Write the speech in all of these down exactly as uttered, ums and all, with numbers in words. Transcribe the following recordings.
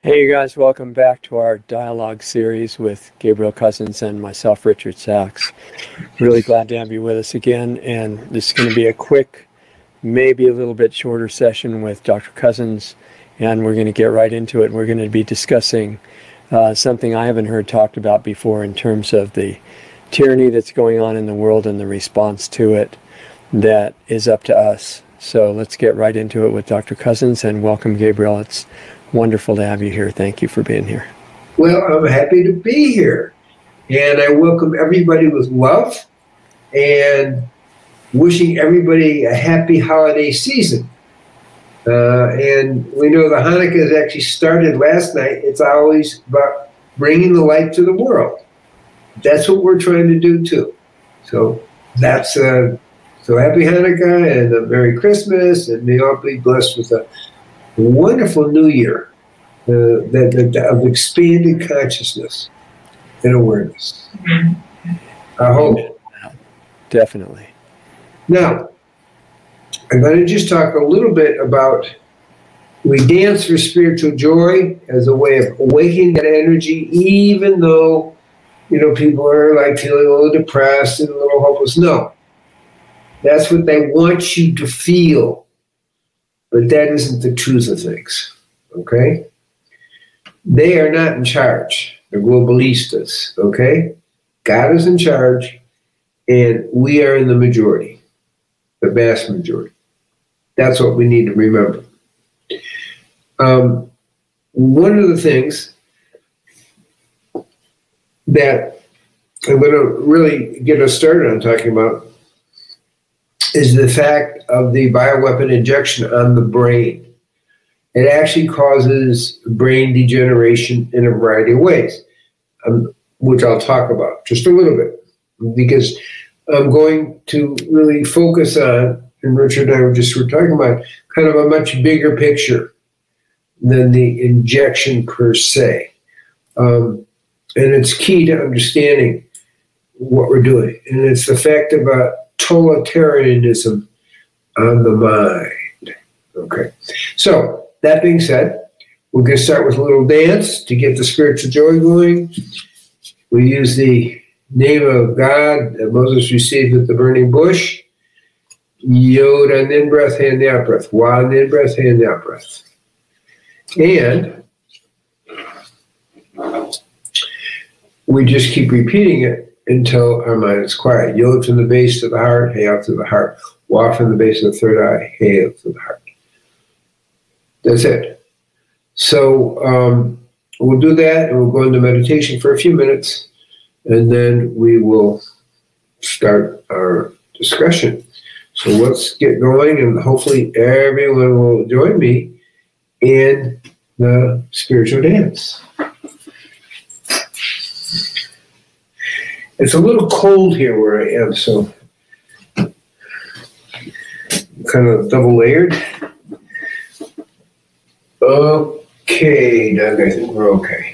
Hey, you guys, welcome back to our dialogue series with Gabriel Cousens and myself, Richard Sachs. Really glad to have you with us again, and this is going to be a quick, maybe a little bit shorter session with Doctor Cousens, and we're going to get right into it. We're going to be discussing uh, something I haven't heard talked about before in terms of the tyranny that's going on in the world and the response to it that is up to us. So let's get right into it with Doctor Cousens, and welcome, Gabriel. It's wonderful to have you here. Thank you for being here. Well, I'm happy to be here. And I welcome everybody with love and wishing everybody a happy holiday season. Uh, and we know the Hanukkah has actually started last night. It's always about bringing the light to the world. That's what we're trying to do too. So that's, uh, so happy Hanukkah and a Merry Christmas, and may all be blessed with a wonderful new year uh, that, that, of expanded consciousness and awareness. I hope. Definitely. Now, I'm going to just talk a little bit about, we dance for spiritual joy as a way of awakening that energy, even though, you know, people are like feeling a little depressed and a little hopeless. No, that's what they want you to feel. But that isn't the truth of things, okay? They are not in charge. They're globalistas, okay? God is in charge, and we are in the majority, the vast majority. That's what we need to remember. Um, one of the things that I'm going to really get us started on talking about is the fact of the bioweapon injection on the brain. It actually causes brain degeneration in a variety of ways, um, which I'll talk about just a little bit, because I'm going to really focus on, and Richard and I were just were talking about, kind of a much bigger picture than the injection per se. Um, and it's key to understanding what we're doing. And it's the fact about totalitarianism on the mind. Okay. So, that being said, we're going to start with a little dance to get the spiritual joy going. We use the name of God that Moses received at the burning bush. Yod on in breath, hand out breath. Wa on in breath, hand out breath. And we just keep repeating it until our mind is quiet. Yod from the base to the heart, hey out to the heart. Wa from the base of the third eye, hey out to the heart. That's it. So um, we'll do that, and we'll go into meditation for a few minutes, and then we will start our discussion. So let's get going, and hopefully everyone will join me in the spiritual dance. It's a little cold here where I am, so I'm kind of double layered. Okay, Doug, I think we're okay.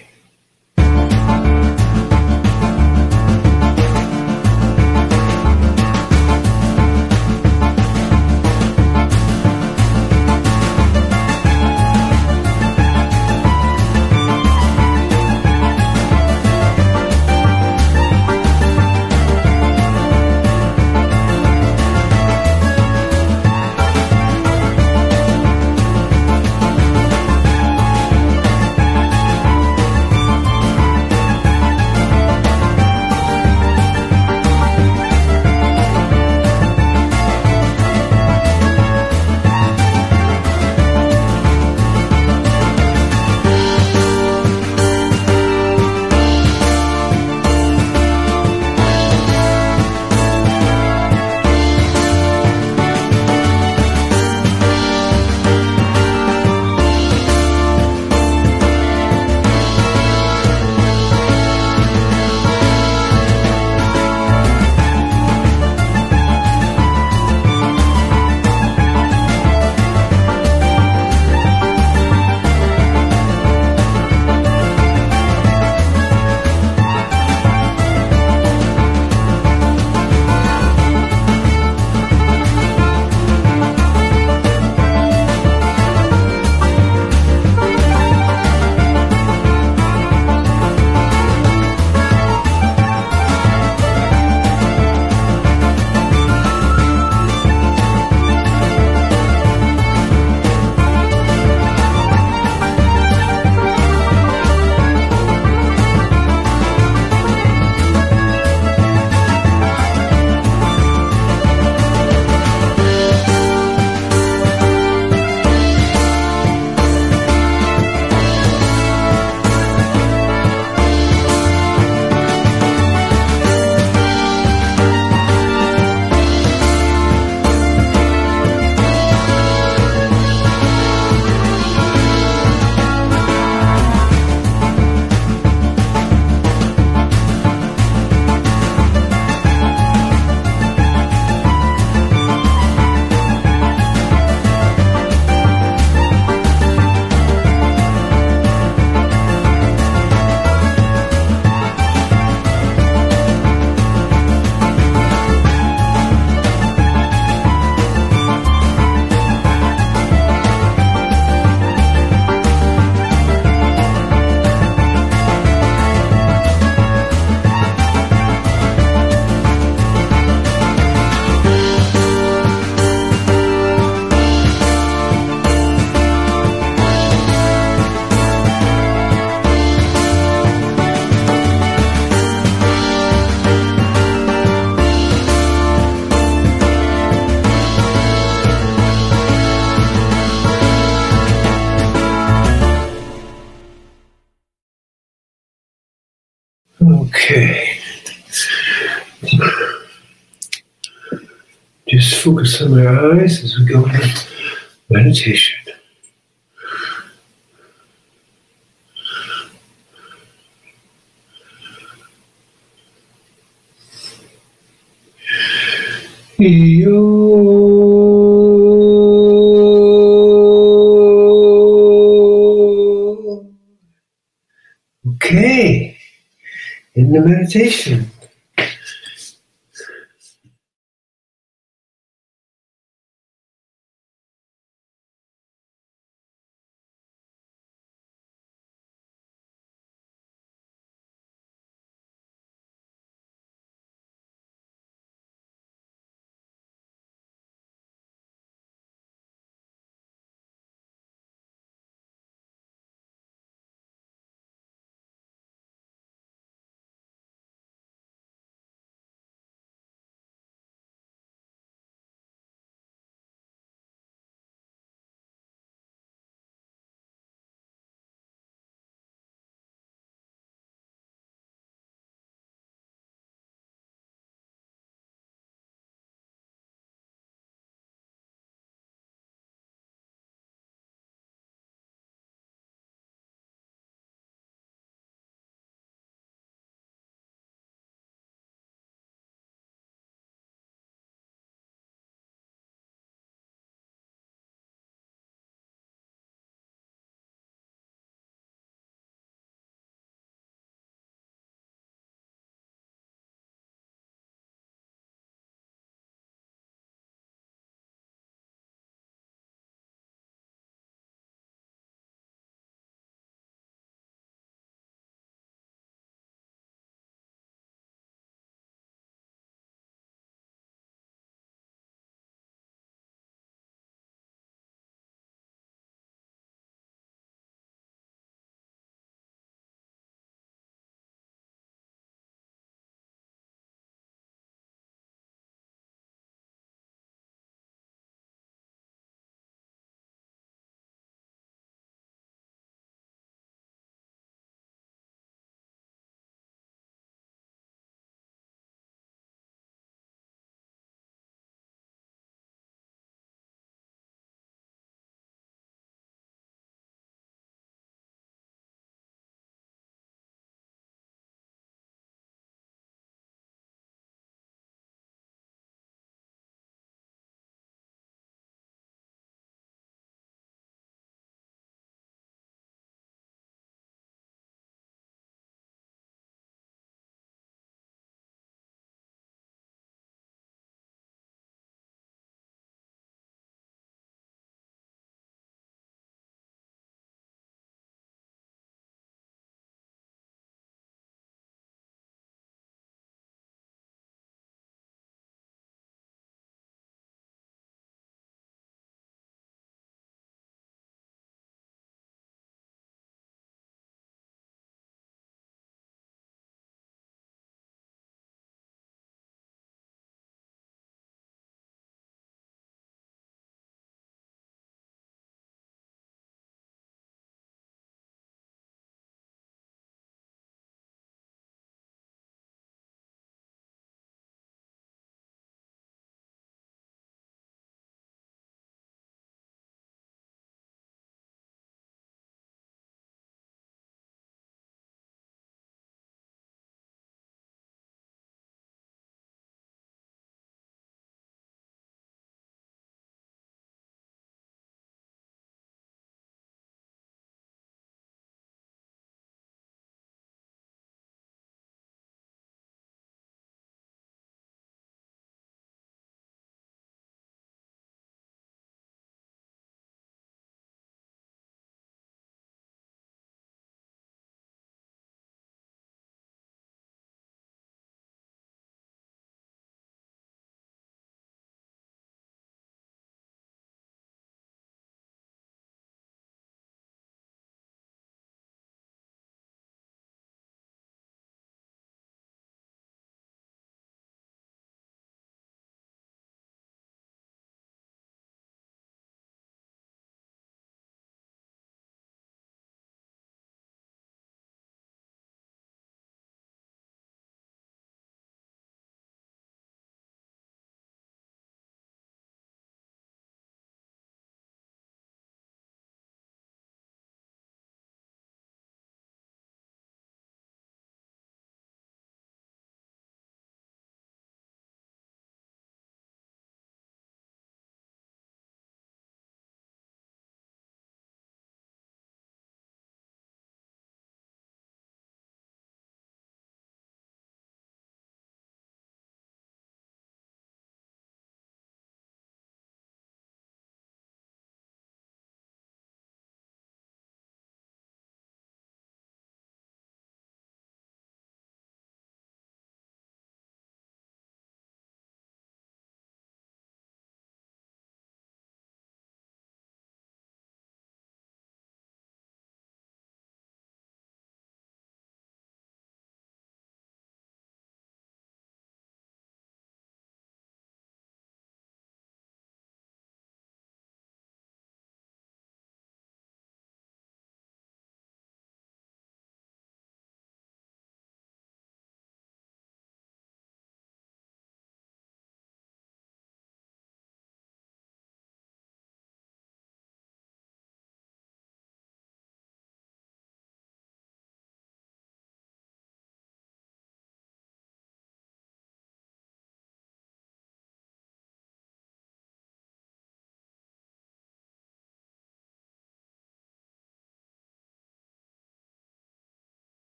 Okay. Just focus on my eyes as we go into meditation. Yo. Okay. In the meditation.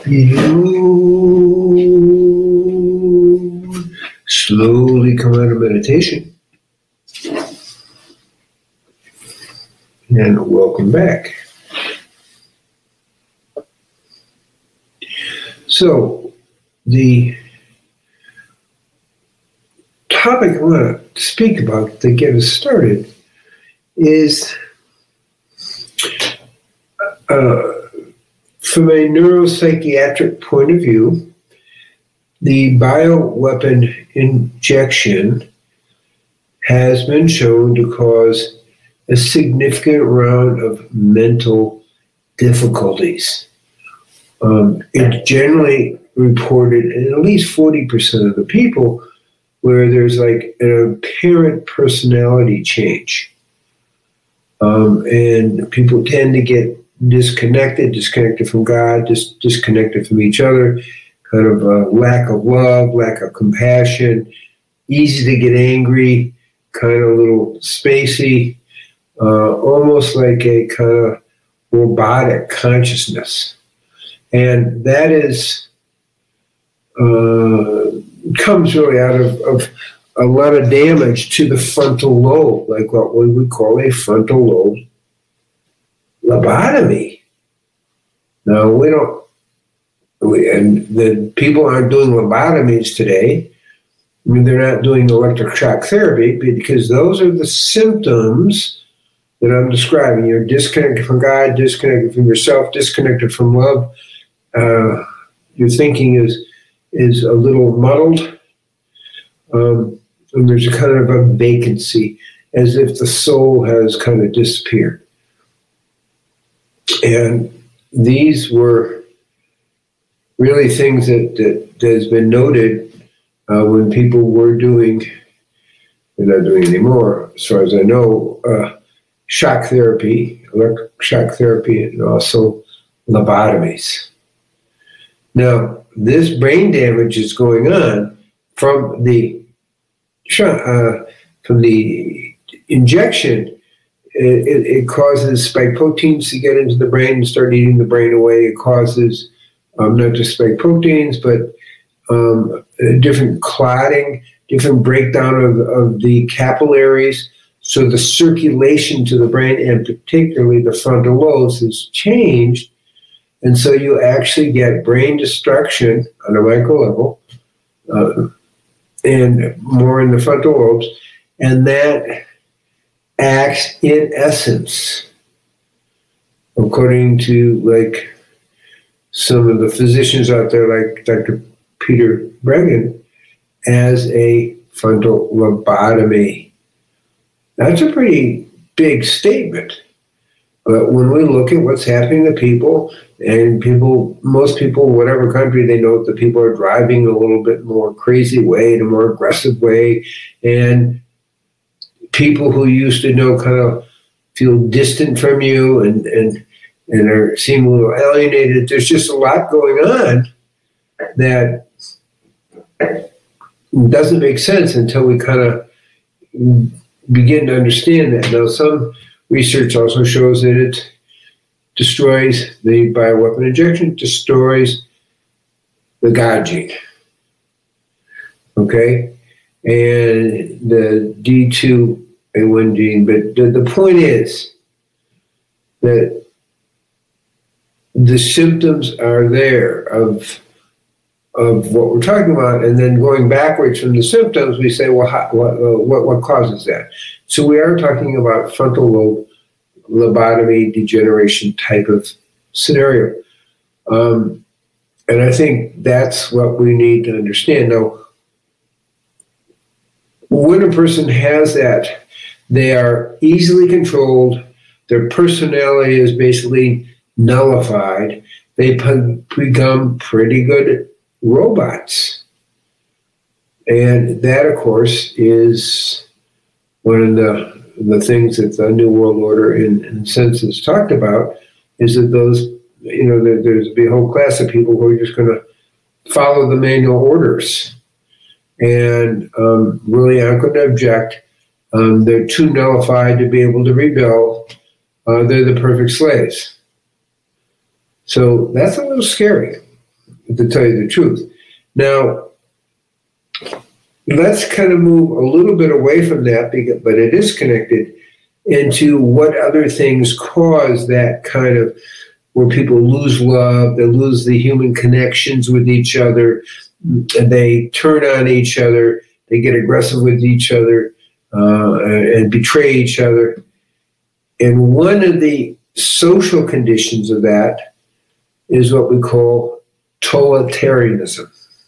you slowly come out of meditation. And welcome back. So, the topic I want to speak about to get us started is uh, from a neuropsychiatric point of view, the bioweapon injection has been shown to cause a significant round of mental difficulties. Um, it's generally reported in at least forty percent of the people where there's like an apparent personality change. Um, and people tend to get disconnected, disconnected from God, dis- disconnected from each other, kind of a lack of love, lack of compassion, easy to get angry, kind of a little spacey, uh, almost like a kind of robotic consciousness. And that is, uh, comes really out of, of a lot of damage to the frontal lobe, like what we would call a frontal lobe lobotomy. Now, we don't, we, and the people aren't doing lobotomies today. I mean, they're not doing electric shock therapy because those are the symptoms that I'm describing. You're disconnected from God, disconnected from yourself, disconnected from love. Uh, your thinking is is a little muddled. Um, and there's a kind of a vacancy, as if the soul has kind of disappeared. And these were really things that, that, that has been noted uh, when people were doing, they're not doing anymore, as far as I know, uh, shock therapy, electric shock therapy, and also lobotomies. Now, this brain damage is going on from the uh, from the injection. It, it, it causes spike proteins to get into the brain and start eating the brain away. It causes um, not just spike proteins, but um, different clotting, different breakdown of, of the capillaries. So the circulation to the brain, and particularly the frontal lobes, is changed. And so you actually get brain destruction on a micro level, uh, and more in the frontal lobes. And that acts in essence, according to like some of the physicians out there, like Doctor Peter Breggin, as a frontal lobotomy. That's a pretty big statement. But when we look at what's happening to people, and people, most people, whatever country, they know that people are driving a little bit more crazy way, in a more aggressive way, and people who used to know kind of feel distant from you and and and are seem a little alienated. There's just a lot going on that doesn't make sense until we kind of begin to understand that. Now, some research also shows that it destroys the bioweapon injection, destroys the God gene. Okay? And the D two A one gene. But the, the point is that the symptoms are there of of what we're talking about, and then going backwards from the symptoms, we say, well, how, what, uh, what what causes that? So we are talking about frontal lobe lobotomy degeneration type of scenario, um, and I think that's what we need to understand. Now, when a person has that, they are easily controlled. Their personality is basically nullified. They become pretty good robots. And that, of course, is one of the, the things that the New World Order, in, in a sense, has talked about, is that those, you know, there, there's a whole class of people who are just going to follow the manual orders and um, really aren't going to object. Um, they're too nullified to be able to rebel. Uh, they're the perfect slaves. So that's a little scary. to tell you the truth. Now, let's kind of move a little bit away from that, because, but it is connected into what other things cause that kind of where people lose love, they lose the human connections with each other, and they turn on each other, they get aggressive with each other, uh, and betray each other. And one of the social conditions of that is what we call totalitarianism.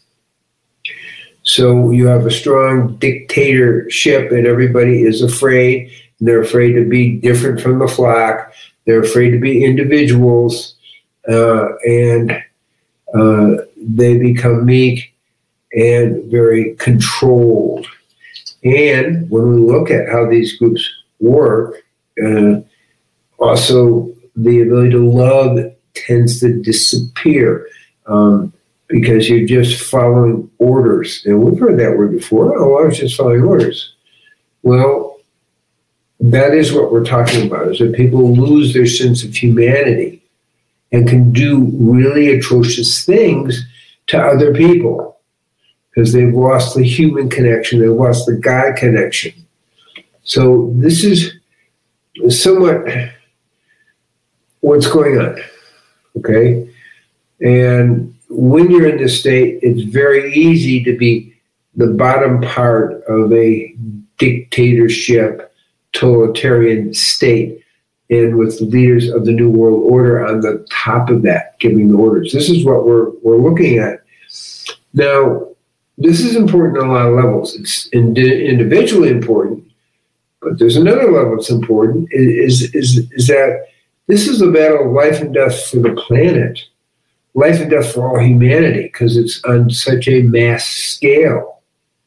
So you have a strong dictatorship and everybody is afraid. They're afraid to be different from the flock. They're afraid to be individuals. Uh, and uh, they become meek and very controlled. And when we look at how these groups work, uh, also the ability to love tends to disappear. Um, because you're just following orders. And we've heard that word before. Oh, I was just following orders. Well, that is what we're talking about, is that people lose their sense of humanity and can do really atrocious things to other people because they've lost the human connection, they've lost the God connection. So this is somewhat what's going on, okay? And when you're in this state, it's very easy to be the bottom part of a dictatorship, totalitarian state, and with the leaders of the New World Order on the top of that, giving the orders. This is what we're we're looking at. Now, this is important on a lot of levels. It's individually important, but there's another level that's important, is, is, is that this is a battle of life and death for the planet. Life and death for all humanity, because it's on such a mass scale.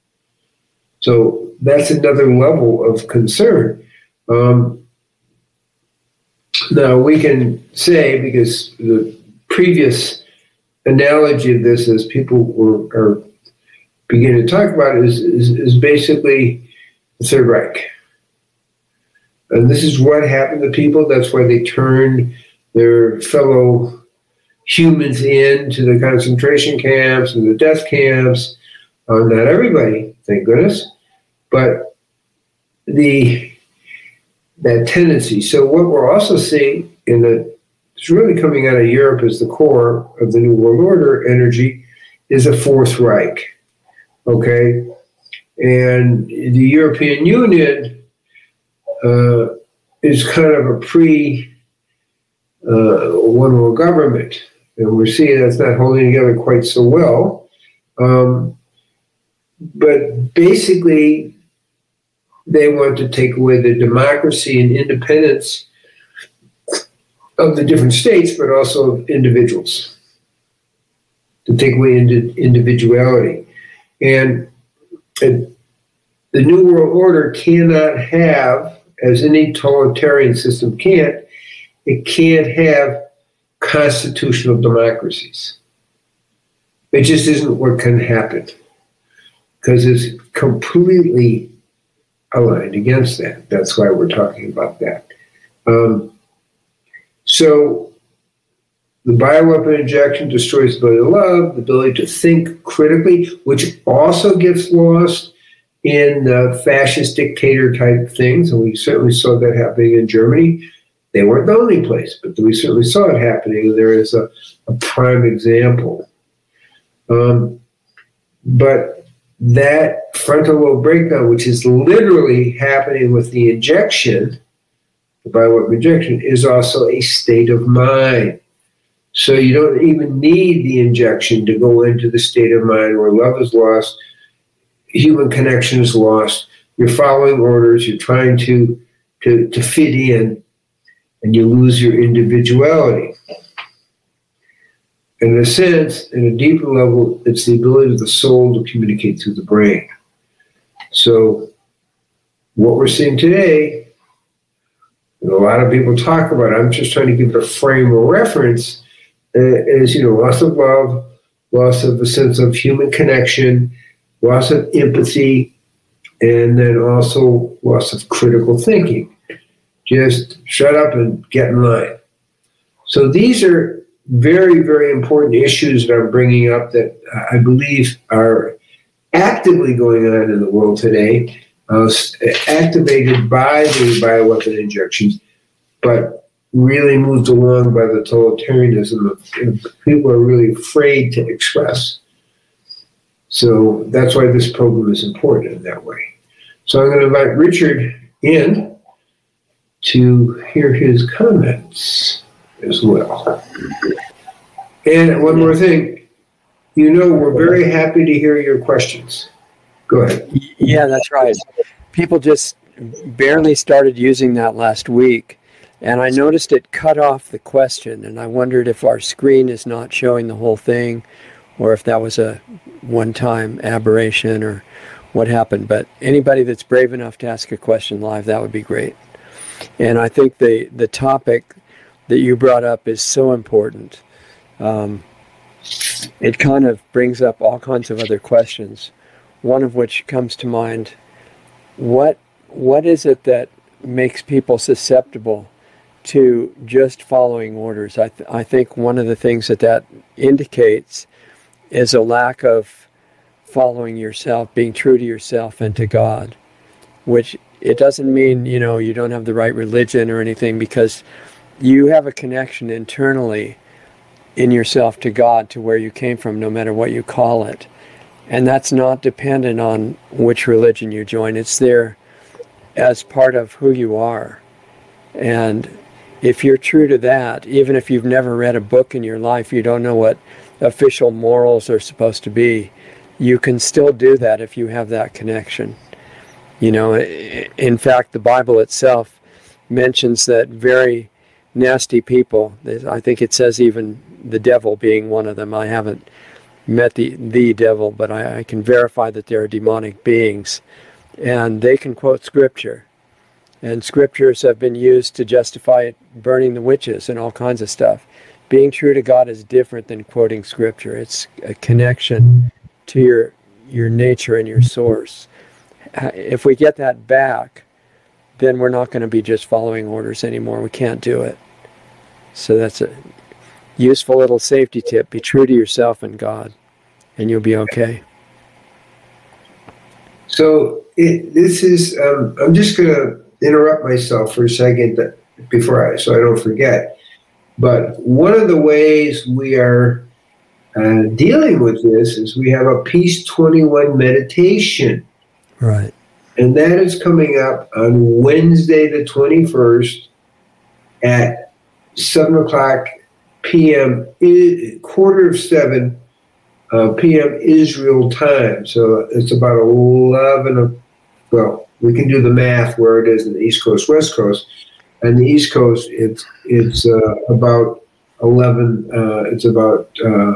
So that's another level of concern. Um, now we can say, because the previous analogy of this, as people were are beginning to talk about, is, is, is basically the Third Reich. And this is what happened to people. That's why they turned their fellow humans into the concentration camps and the death camps. Uh, not everybody, thank goodness, but the that tendency. So what we're also seeing in the, it's really coming out of Europe as the core of the New World Order energy, is a Fourth Reich, okay? And the European Union uh, is kind of a pre uh, one world government. And we're seeing that's not holding together quite so well. Um, but basically, they want to take away the democracy and independence of the different states, but also of individuals, to take away ind- individuality. And, and the New World Order cannot have, as any totalitarian system can't, it can't have constitutional democracies. It just isn't what can happen, because it's completely aligned against that. That's why we're talking about that. Um, so the bioweapon injection destroys the ability to love, the ability to think critically, which also gets lost in the fascist dictator type things, and we certainly saw that happening in Germany. They weren't the only place, but we certainly saw it happening, and there is a, a prime example. Um, but that frontal lobe breakdown, which is literally happening with the injection, the bioweapon injection, is also a state of mind. So you don't even need the injection to go into the state of mind where love is lost, human connection is lost, you're following orders, you're trying to, to, to fit in, and you lose your individuality. In a sense, in a deeper level, it's the ability of the soul to communicate through the brain. So what we're seeing today, and a lot of people talk about it, I'm just trying to give a frame of reference, uh, is, you know, loss of love, loss of the sense of human connection, loss of empathy, and then also loss of critical thinking. Just shut up and get in line. So these are very, very important issues that I'm bringing up that I believe are actively going on in the world today, uh, activated by the bioweapon injections, but really moved along by the totalitarianism of people are really afraid to express. So that's why this program is important in that way. So I'm going to invite Richard in to hear his comments as well. And one more thing, you know, we're very happy to hear your questions. Go ahead. Yeah, that's right. People just barely started using that last week, and I noticed it cut off the question, and I wondered if our screen is not showing the whole thing, or if that was a one-time aberration or what happened. But anybody that's brave enough to ask a question live, that would be great. And I think the, the topic that you brought up is so important. Um, it kind of brings up all kinds of other questions, one of which comes to mind. What what is it that makes people susceptible to just following orders? I, th- I think one of the things that that indicates is a lack of following yourself, being true to yourself and to God, which it doesn't mean, you know, you don't have the right religion or anything, because you have a connection internally in yourself to God, to where you came from, no matter what you call it. And that's not dependent on which religion you join. It's there as part of who you are. And if you're true to that, even if you've never read a book in your life, you don't know what official morals are supposed to be, you can still do that if you have that connection. You know, in fact, the Bible itself mentions that very nasty people, I think it says even the devil being one of them. I haven't met the, the devil, but I, I can verify that there are demonic beings. And they can quote scripture. And scriptures have been used to justify burning the witches and all kinds of stuff. Being true to God is different than quoting scripture. It's a connection to your your nature and your source. If we get that back, then we're not going to be just following orders anymore. We can't do it. So that's a useful little safety tip. Be true to yourself and God, and you'll be okay. So it, this is, um, I'm just going to interrupt myself for a second before I, so I don't forget. But one of the ways we are uh, dealing with this is we have a Peace twenty-one meditation. Right. And that is coming up on Wednesday the twenty-first at seven o'clock p.m., quarter of seven uh, p.m. Israel time. So it's about eleven, well, we can do the math where it is in the East Coast, West Coast. On the East Coast, it's it's uh, about eleven, uh, it's about uh,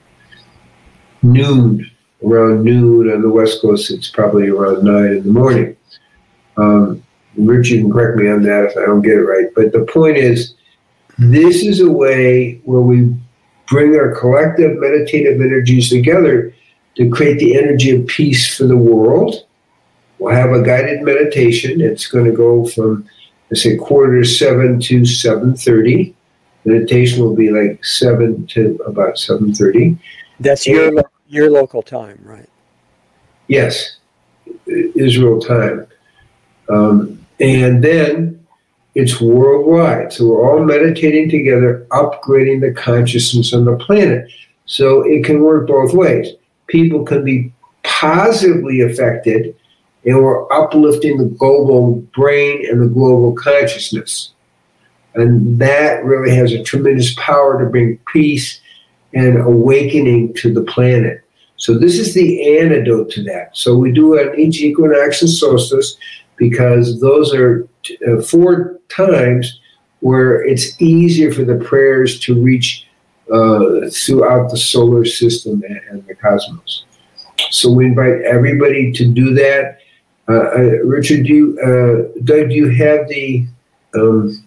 noon. Around noon. On the West Coast, it's probably around nine in the morning. Um, Rich, you can correct me on that if I don't get it right. But the point is, this is a way where we bring our collective meditative energies together to create the energy of peace for the world. We'll have a guided meditation. It's going to go from, let's say, quarter to seven to seven thirty. Meditation will be like seven to about seven thirty. That's your lo- your local time, right? Yes, Israel time. Um, and then it's worldwide. So we're all meditating together, upgrading the consciousness on the planet. So it can work both ways. People can be positively affected, and we're uplifting the global brain and the global consciousness. And that really has a tremendous power to bring peace and awakening to the planet. So this is the antidote to that. So we do it on each equinox and solstice, because those are uh, four times where it's easier for the prayers to reach uh, throughout the solar system and, and the cosmos. So we invite everybody to do that. Uh, uh, Richard, do you, uh, Doug, do you have the um,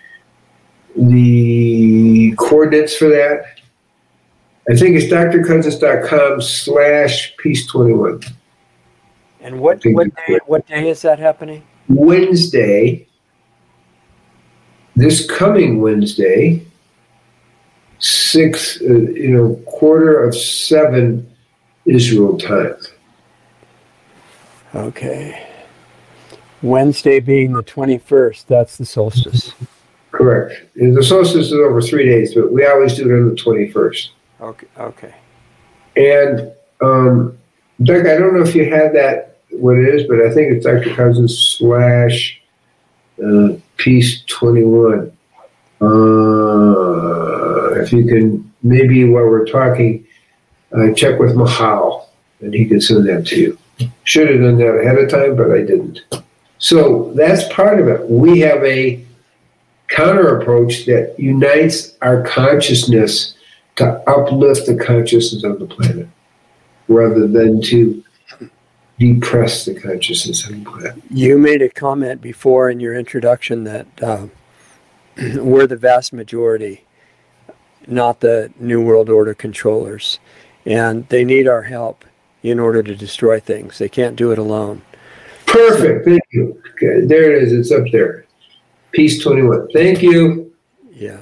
the coordinates for that? I think it's drcousins.com slash peace 21. And what what day, what day is that happening? Wednesday, this coming Wednesday, six, uh, you know, quarter of seven Israel time. Okay. Wednesday being the twenty-first, that's the solstice. Correct. And the solstice is over three days, but we always do it on the twenty-first. Okay. Okay. And, um, Doug, I don't know if you had that, what it is, but I think it's Doctor Cousins slash uh, Peace twenty-one. Uh, if you can, maybe while we're talking, uh, check with Mahal, and he can send that to you. Should have done that ahead of time, but I didn't. So that's part of it. We have a counter approach that unites our consciousness to uplift the consciousness of the planet, rather than to depress the consciousness of the planet. You made a comment before in your introduction that uh, we're the vast majority, not the New World Order controllers, and they need our help in order to destroy things. They can't do it alone. Perfect. Thank you. Okay, there it is. It's up there. Peace twenty-one. Thank you. Yeah.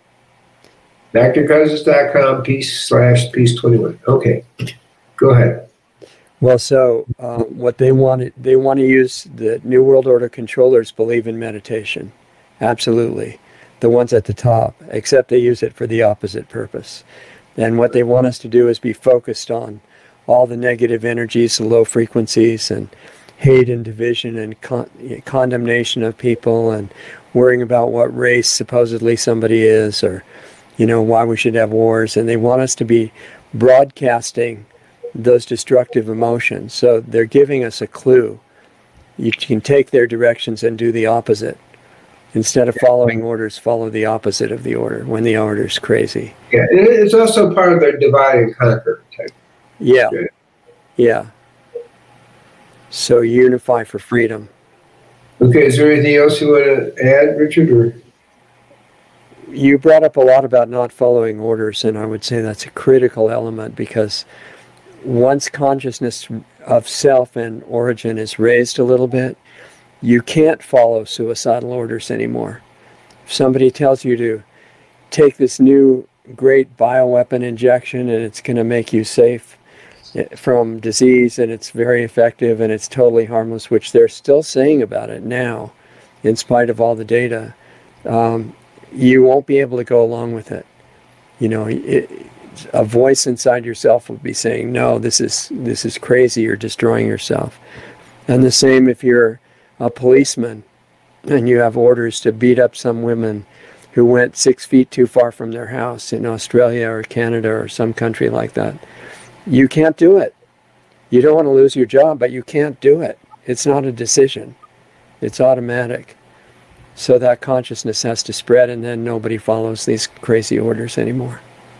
D R cousins dot com, peace slash peace twenty-one. Okay. Go ahead. Well, so uh, what they want, they want to use, the New World Order controllers believe in meditation. Absolutely. The ones at the top, except they use it for the opposite purpose. And what they want us to do is be focused on all the negative energies, the low frequencies, and hate and division and con condemnation of people, and worrying about what race supposedly somebody is, or, you know, why we should have wars. And they want us to be broadcasting those destructive emotions. So they're giving us a clue. You can take their directions and do the opposite. Instead of following orders, follow the opposite of the order when the order's crazy. Yeah, and it's also part of their divide and conquer type. Yeah, yeah. So unify for freedom. Okay, is there anything else you want to add, Richard? Or? You brought up a lot about not following orders, and I would say that's a critical element, because once consciousness of self and origin is raised a little bit, you can't follow suicidal orders anymore. If somebody tells you to take this new great bioweapon injection and it's going to make you safe from disease and it's very effective and it's totally harmless, which they're still saying about it now, in spite of all the data, um, you won't be able to go along with it. You know, it, a voice inside yourself will be saying, no, this is, this is crazy, you're destroying yourself. And the same if you're a policeman and you have orders to beat up some women who went six feet too far from their house in Australia or Canada or some country like that. You can't do it. You don't want to lose your job, but you can't do it. It's not a decision. It's automatic. So that consciousness has to spread, and then nobody follows these crazy orders anymore.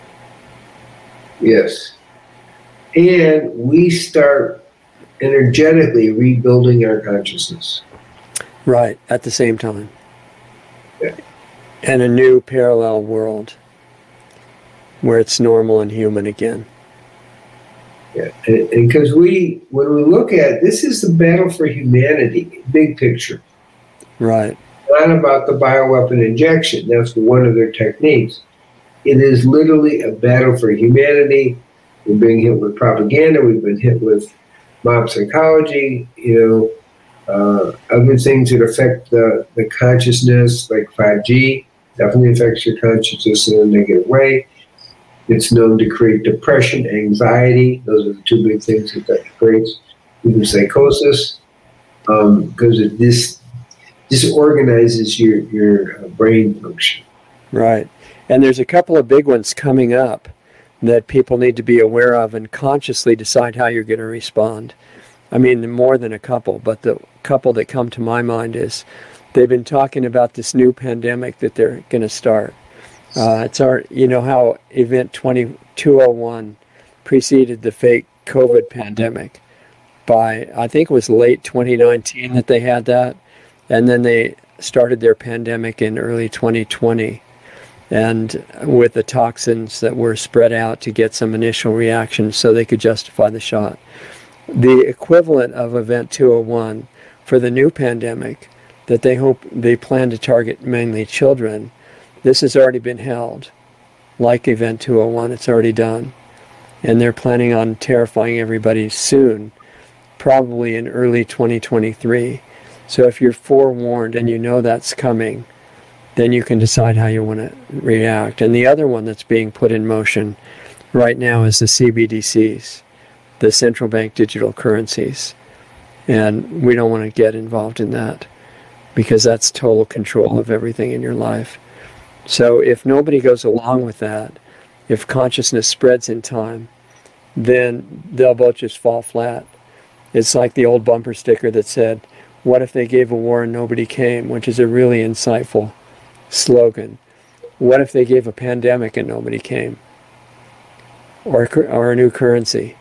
Yes. And we start energetically rebuilding our consciousness. Right, at the same time. Yeah. And a new parallel world where it's normal and human again. Yeah, and because we, when we look at, this is the battle for humanity, big picture. Right. Not about the bioweapon injection. That's one of their techniques. It is literally a battle for humanity. We're being hit with propaganda. We've been hit with mob psychology, you know, uh, other things that affect the, the consciousness, like five G, definitely affects your consciousness in a negative way. It's known to create depression, anxiety. Those are the two big things that that creates. Even psychosis, um, because it dis disorganizes your, your uh, brain function. Right. And there's a couple of big ones coming up that people need to be aware of and consciously decide how you're going to respond. I mean, more than a couple, but the couple that come to my mind is they've been talking about this new pandemic that they're going to start. Uh, it's our, you know how Event twenty-two oh one preceded the fake COVID pandemic by, I think it was late twenty nineteen that they had that. And then they started their pandemic in early twenty twenty. And with the toxins that were spread out to get some initial reactions so they could justify the shot. The equivalent of Event two oh one for the new pandemic that they hope, they plan to target mainly children, this has already been held. like Event two oh one. It's already done. And they're planning on terrifying everybody soon, probably in early twenty twenty-three. So if you're forewarned and you know that's coming, then you can decide how you want to react. And the other one that's being put in motion right now is the C B D Cs, the central bank digital currencies. And we don't want to get involved in that because that's total control of everything in your life. So if nobody goes along with that, if consciousness spreads in time, then they'll both just fall flat. It's like the old bumper sticker that said, "What if they gave a war and nobody came?" which is a really insightful slogan. What if they gave a pandemic and nobody came? Or, or a new currency?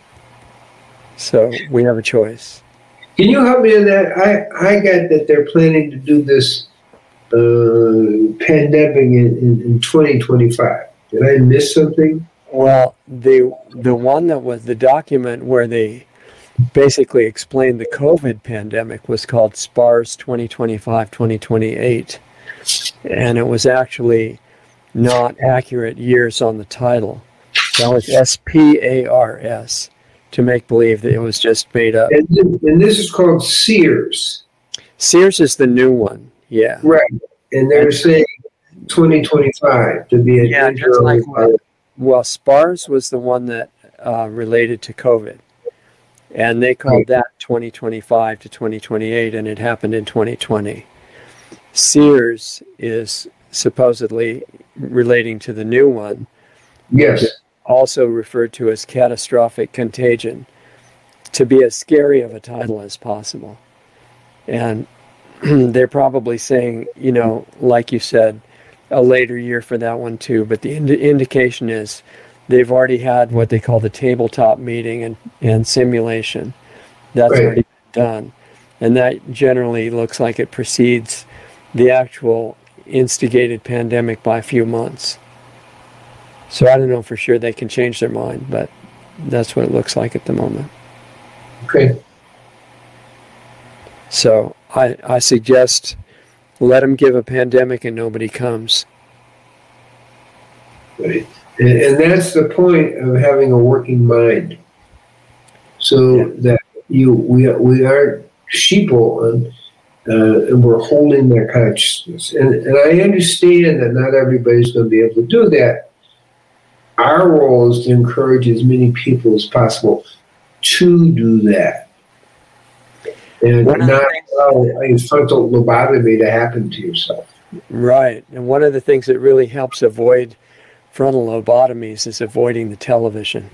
So we have a choice. Can you help me on that? I, I got that they're planning to do this uh, pandemic in, in, in twenty twenty-five. Did I miss something? Well, the the one that was the document where they basically explained the COVID pandemic was called SPARS twenty twenty-five twenty twenty-eight. And it was actually not accurate years on the title. That was S P A R S, to make believe that it was just made up. And, and this is called SEERS. SEERS is the new one, yeah. Right. And they're saying twenty twenty-five to be a yeah, just like what, well, SPARS was the one that uh, related to COVID. And they called that twenty twenty-five to twenty twenty-eight, and it happened in twenty twenty. SEERS is supposedly relating to the new one. Yes. Also referred to as catastrophic contagion, to be as scary of a title as possible. And they're probably saying, you know, like you said, a later year for that one too. But the ind- indication is they've already had what they call the tabletop meeting and, and simulation. That's right. already been done. And that generally looks like it precedes the actual instigated pandemic by a few months. So I don't know for sure. They can change their mind, but that's what it looks like at the moment. Okay. So I, I suggest let them give a pandemic and nobody comes. Right. And, and that's the point of having a working mind. So yeah. that you we we aren't sheeple and uh, and we're holding their consciousness. And and I understand that not everybody's going to be able to do that. Our role is to encourage as many people as possible to do that. And not allow a frontal lobotomy to happen to yourself. Right. And one of the things that really helps avoid frontal lobotomies is avoiding the television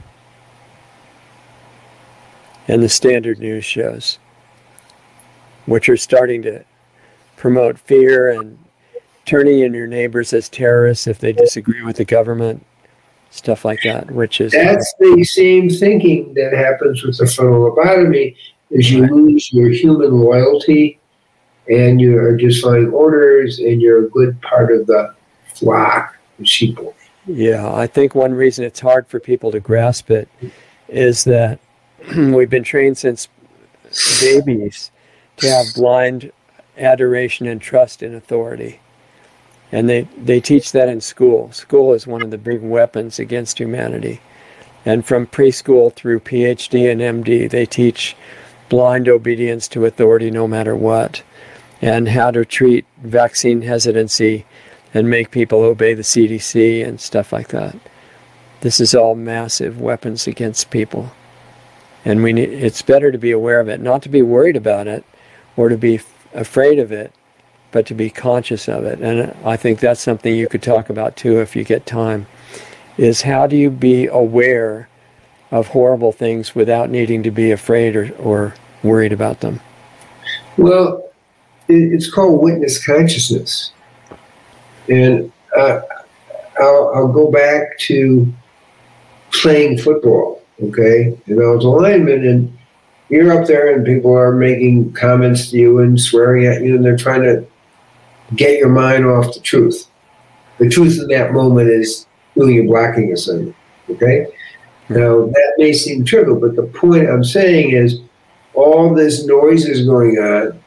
and the standard news shows, which are starting to promote fear and turning in your neighbors as terrorists if they disagree with the government. Stuff like that, which is... That's the same thinking that happens with the frontal lobotomy, is you right. lose your human loyalty and you are just following orders and you're a good part of the flock, the sheeple. Yeah, I think one reason it's hard for people to grasp it is that we've been trained since babies to have blind adoration and trust in authority. And they, they teach that in school. School is one of the big weapons against humanity. And from preschool through P H D and M D, they teach blind obedience to authority no matter what, and how to treat vaccine hesitancy and make people obey the C D C and stuff like that. This is all massive weapons against people. And we need, it's better to be aware of it, not to be worried about it or to be f- afraid of it, but to be conscious of it. And I think that's something you could talk about too if you get time, is how do you be aware of horrible things without needing to be afraid or, or worried about them? Well, it's called witness consciousness. And uh, I'll, I'll go back to playing football, okay? And I was a lineman, and you're up there and people are making comments to you and swearing at you, and they're trying to get your mind off the truth. The truth in that moment is doing a blocking assignment, okay? Now, that may seem trivial, but the point I'm saying is all this noise is going on,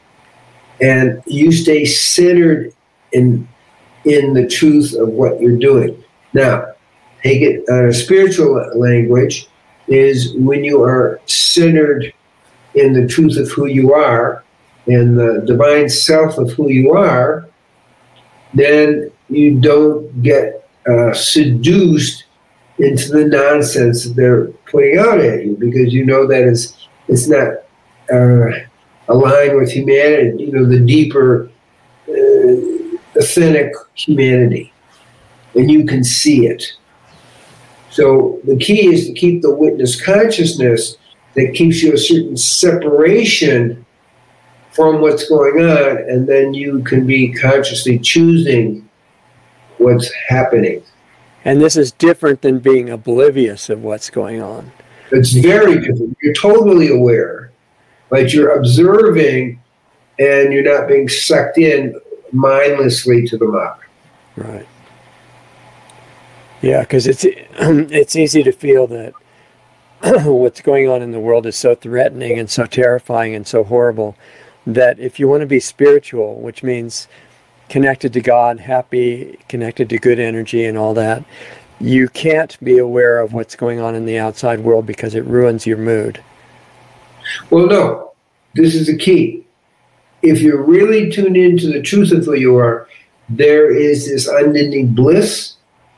and you stay centered in, in the truth of what you're doing. Now, take it on a spiritual language, is when you are centered in the truth of who you are, in the divine self of who you are, then you don't get uh, seduced into the nonsense that they're putting out at you, because you know that it's, it's not uh, aligned with humanity, you know, the deeper, uh, authentic humanity. And you can see it. So the key is to keep the witness consciousness that keeps you a certain separation from what's going on, and then you can be consciously choosing what's happening. And this is different than being oblivious of what's going on. It's very different. You're totally aware, but you're observing, and you're not being sucked in mindlessly to the mob. Right. Yeah, because it's it's easy to feel that what's going on in the world is so threatening and so terrifying and so horrible that if you want to be spiritual, which means connected to God, happy, connected to good energy and all that, you can't be aware of what's going on in the outside world because it ruins your mood. Well, no, this is the key. If you're really tuned into the truth of who you are, there is this unending bliss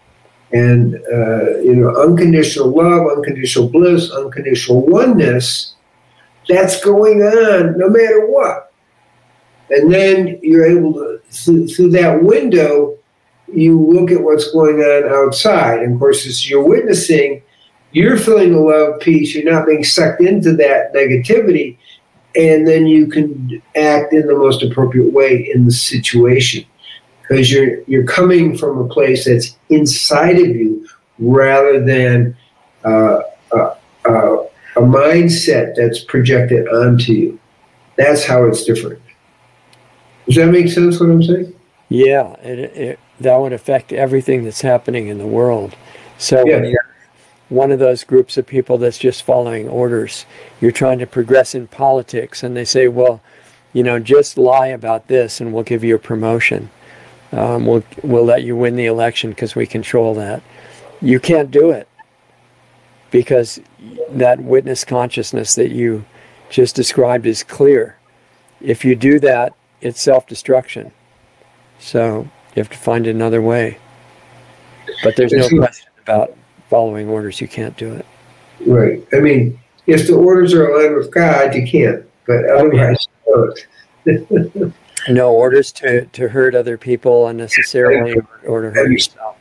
and uh, you know, unconditional love, unconditional bliss, unconditional oneness that's going on no matter what. And then you're able to, through, through that window, you look at what's going on outside. And of course, as you're witnessing, you're feeling the love, peace, you're not being sucked into that negativity, and then you can act in the most appropriate way in the situation. Because you're you're coming from a place that's inside of you rather than uh, uh, uh, a mindset that's projected onto you. That's how it's different. Does that make sense what I'm saying? Yeah, it, it, that would affect everything that's happening in the world. So Yeah. when you're one of those groups of people that's just following orders, you're trying to progress in politics, and they say, well, you know, just lie about this and we'll give you a promotion. Um, we'll, we'll let you win the election because we control that. You can't do it because that witness consciousness that you just described is clear. If you do that, it's self-destruction. So you have to find another way. But there's no question about following orders. You can't do it. Right. I mean, if the orders are aligned with God, you can. But otherwise, you don't. No orders to, to hurt other people unnecessarily or to hurt yourself.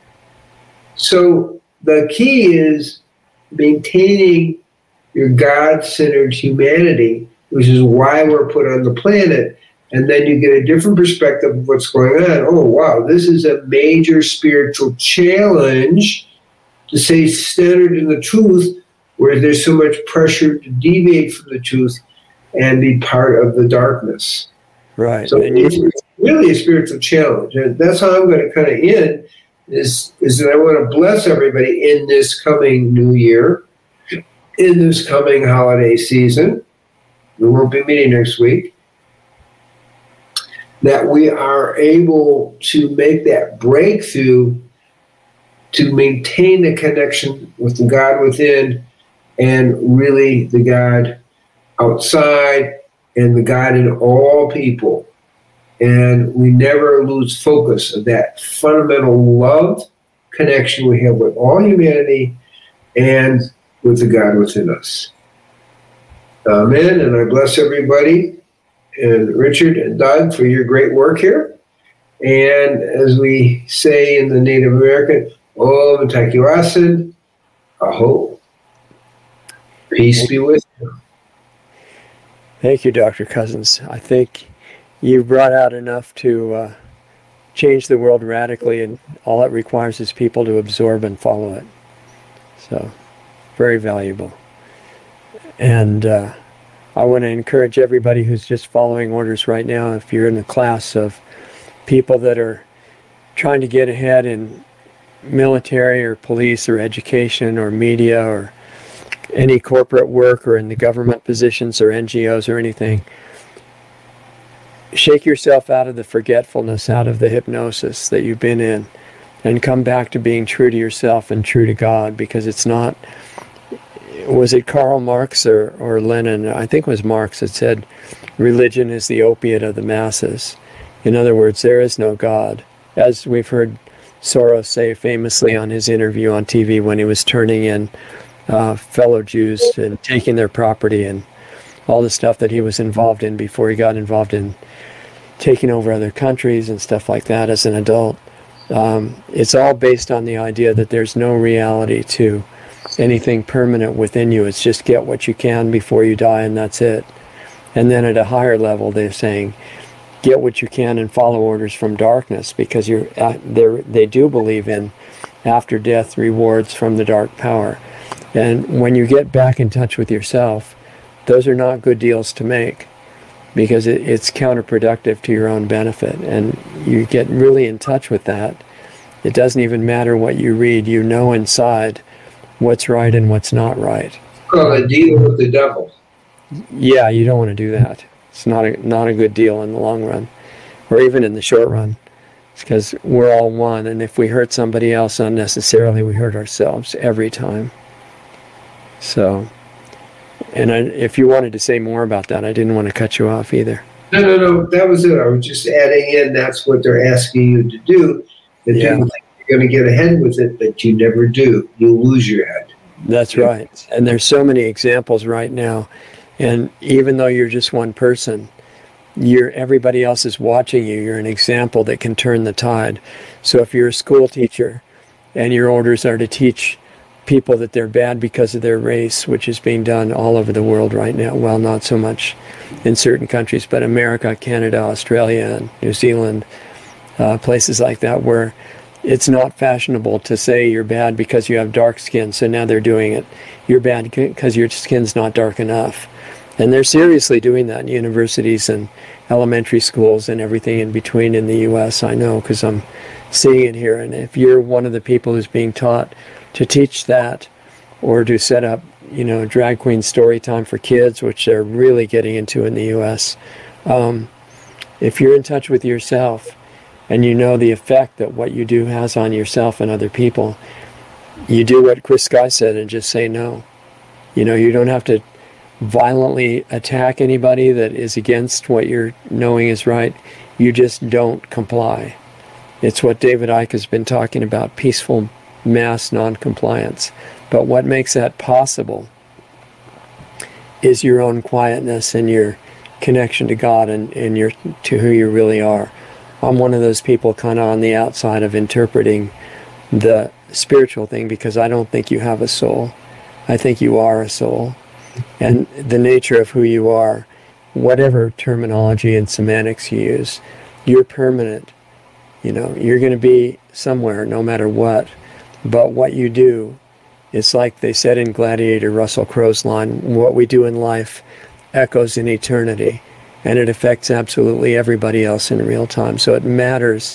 So the key is maintaining your God-centered humanity, which is why we're put on the planet. And then you get a different perspective of what's going on. Oh, wow, this is a major spiritual challenge to stay centered in the truth, where there's so much pressure to deviate from the truth and be part of the darkness. Right. So it's really a spiritual challenge. And that's how I'm going to kind of end, is, is that I want to bless everybody in this coming new year, in this coming holiday season. We won't be meeting next week. That we are able to make that breakthrough to maintain the connection with the God within and really the God outside and the God in all people. And we never lose focus of that fundamental love connection we have with all humanity and with the God within us. Amen. And I bless everybody, and Richard and Doug, for your great work here. And as we say in the Native American, Om Takiwasan, Aho. Peace be with you. Thank you, Doctor Cousins. I think you brought out enough to uh, change the world radically, and all it requires is people to absorb and follow it. So, very valuable. And uh, I want to encourage everybody who's just following orders right now, if you're in the class of people that are trying to get ahead in military or police or education or media or any corporate work or in the government positions or N G Os or anything, shake yourself out of the forgetfulness, out of the hypnosis that you've been in, and come back to being true to yourself and true to God, because it's not, was it Karl Marx or, or Lenin? I think it was Marx that said, religion is the opiate of the masses. In other words, there is no God. As we've heard Soros say famously on his interview on T V when he was turning in uh, fellow Jews and taking their property and all the stuff that he was involved in before he got involved in taking over other countries and stuff like that as an adult. Um, it's all based on the idea that there's no reality to anything permanent within you. It's just get what you can before you die, and that's it. And then at a higher level, they're saying, get what you can and follow orders from darkness, because you're uh, they do believe in after death rewards from the dark power. And when you get back in touch with yourself, those are not good deals to make, because it, it's counterproductive to your own benefit. And you get really in touch with that. It doesn't even matter what you read. You know inside what's right and what's not right. Well, a deal with the devil. Yeah, you don't want to do that. It's not a, not a good deal in the long run, or even in the short run. It's because we're all one, and if we hurt somebody else unnecessarily, we hurt ourselves every time. So, and I, if you wanted to say more about that, I didn't want to cut you off either. No, no, no, that was it. I was just adding in, that's what they're asking you to do. That Yeah. people think you're going to get ahead with it, but you never do. You lose your head. That's right. And there's so many examples right now. And even though you're just one person, you're, everybody else is watching you. You're an example that can turn the tide. So if you're a school teacher and your orders are to teach people that they're bad because of their race, which is being done all over the world right now, well, not so much in certain countries, but America, Canada, Australia, and New Zealand, uh, places like that, where it's not fashionable to say you're bad because you have dark skin, so now they're doing it. You're bad because your skin's not dark enough. And they're seriously doing that in universities and elementary schools and everything in between in the U S, I know, because I'm seeing it here. And if you're one of the people who's being taught to teach that, or to set up, you know, drag queen story time for kids, which they're really getting into in the U S, um, if you're in touch with yourself and you know the effect that what you do has on yourself and other people, you do what Chris Sky said and just say no. You know, you don't have to violently attack anybody that is against what you're knowing is right. You just don't comply. It's what David Icke has been talking about, peaceful mass non-compliance. But what makes that possible is your own quietness and your connection to God and, and your to who you really are. I'm one of those people kind of on the outside of interpreting the spiritual thing, because I don't think you have a soul. I think you are a soul. And the nature of who you are, whatever terminology and semantics you use, you're permanent. You know, you're going to be somewhere no matter what. But what you do, it's like they said in Gladiator, Russell Crowe's line, what we do in life echoes in eternity, and it affects absolutely everybody else in real time. So it matters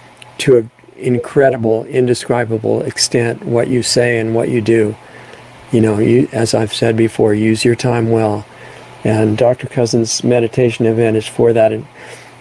to an incredible, indescribable extent what you say and what you do. You know, you, as I've said before, use your time well. And Doctor Cousins' meditation event is for that. And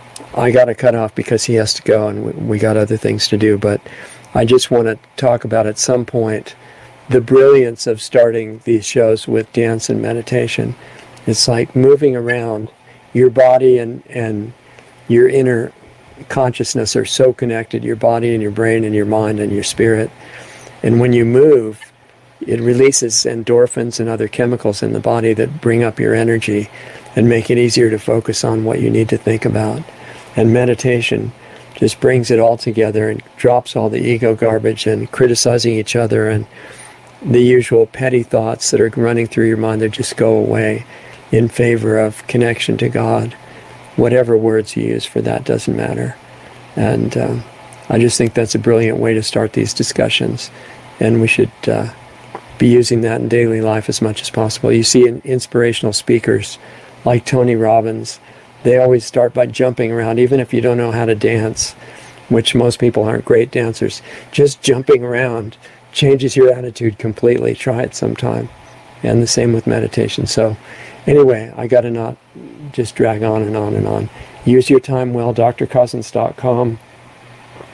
I got to cut off because he has to go, and we, we got other things to do. But I just want to talk about at some point the brilliance of starting these shows with dance and meditation. It's like moving around. Your body and, and your inner consciousness are so connected, your body and your brain and your mind and your spirit. And when you move, it releases endorphins and other chemicals in the body that bring up your energy and make it easier to focus on what you need to think about. And meditation just brings it all together and drops all the ego garbage and criticizing each other and the usual petty thoughts that are running through your mind that just go away in favor of connection to God. Whatever words you use for that doesn't matter. And um, I just think that's a brilliant way to start these discussions. And we should uh, be using that in daily life as much as possible. You see in inspirational speakers like Tony Robbins, they always start by jumping around, even if you don't know how to dance, which most people aren't great dancers. Just jumping around changes your attitude completely. Try it sometime. And the same with meditation. So anyway, I got to not just drag on and on and on. Use your time well, D R cousins dot com.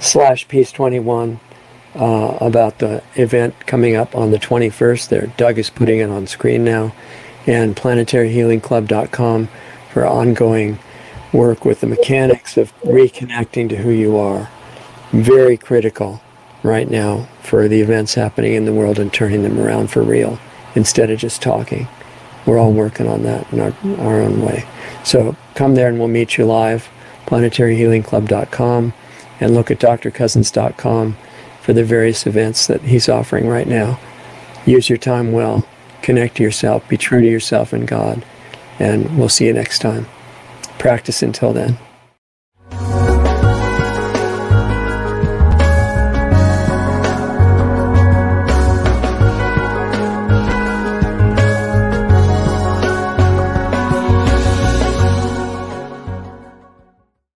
slash peace twenty-one uh, about the event coming up on the twenty-first. There, Doug is putting it on screen now, and planetary healing club dot com for ongoing work with the mechanics of reconnecting to who you are. Very critical right now for the events happening in the world and turning them around for real instead of just talking. We're all working on that in our, our own way. So come there and we'll meet you live, planetary healing club dot com, and look at D R cousins dot com for the various events that he's offering right now. Use your time well, connect to yourself, be true to yourself and God, and we'll see you next time. Practice until then.